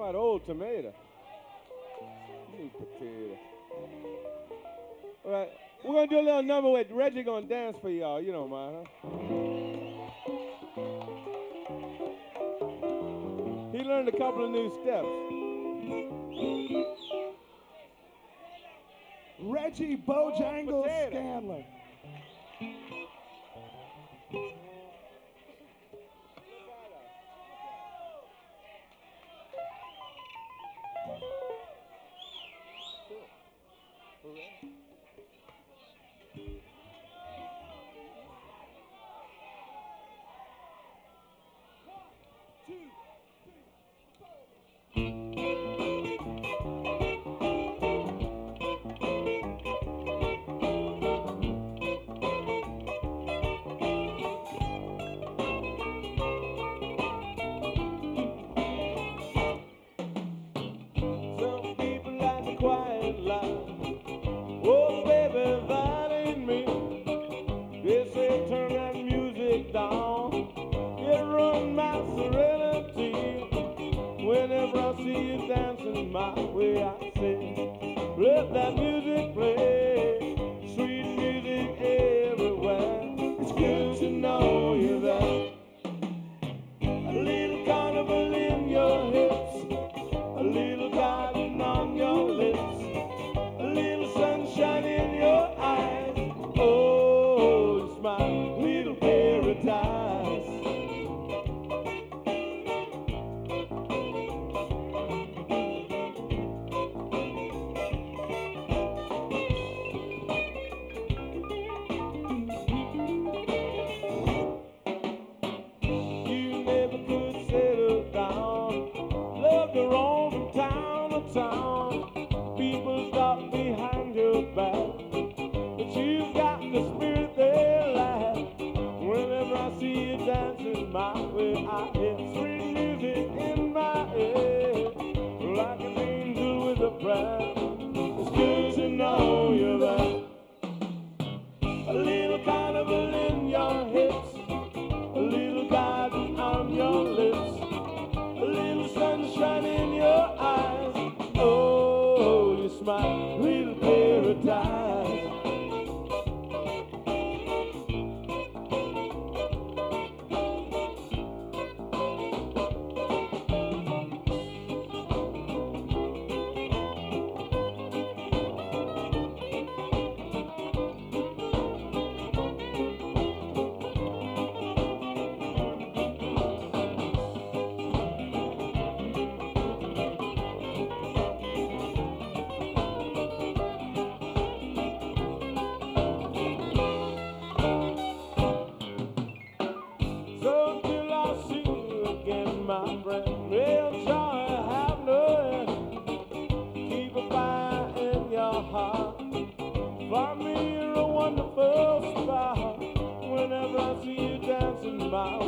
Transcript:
about old tomato. Sweet potato. All right, we're gonna do a little number with Reggie gonna dance for y'all. You don't mind, huh? He learned a couple of new steps. Reggie Bojangles Scanlon. Some people like the quiet life. Oh, baby, that ain't me. They say turn that music down. It ruins my serenity. Whenever I see you dancing my way, I say, let that music play. Sweet music everywhere. It's good to know you're there. A little carnival in your hips, a little garden on your lips, a little sunshine in your eyes. Oh, it's my little paradise. You never could settle down. Love to roam from town to town. People stop behind your back, but you've got the spirit they lack. Whenever I see you dancing my way, I hear sweet music in my head, like an angel with a prayer. It's good to know you're there. A little carnival in your hips, a little garden on your lips, a little sunshine in your eyes. Oh, you smile, little paradise. So till I see you again, my friend, real joy have no end. Keep a fire in your heart. For me, you're a wonderful star. Whenever I see you dancing my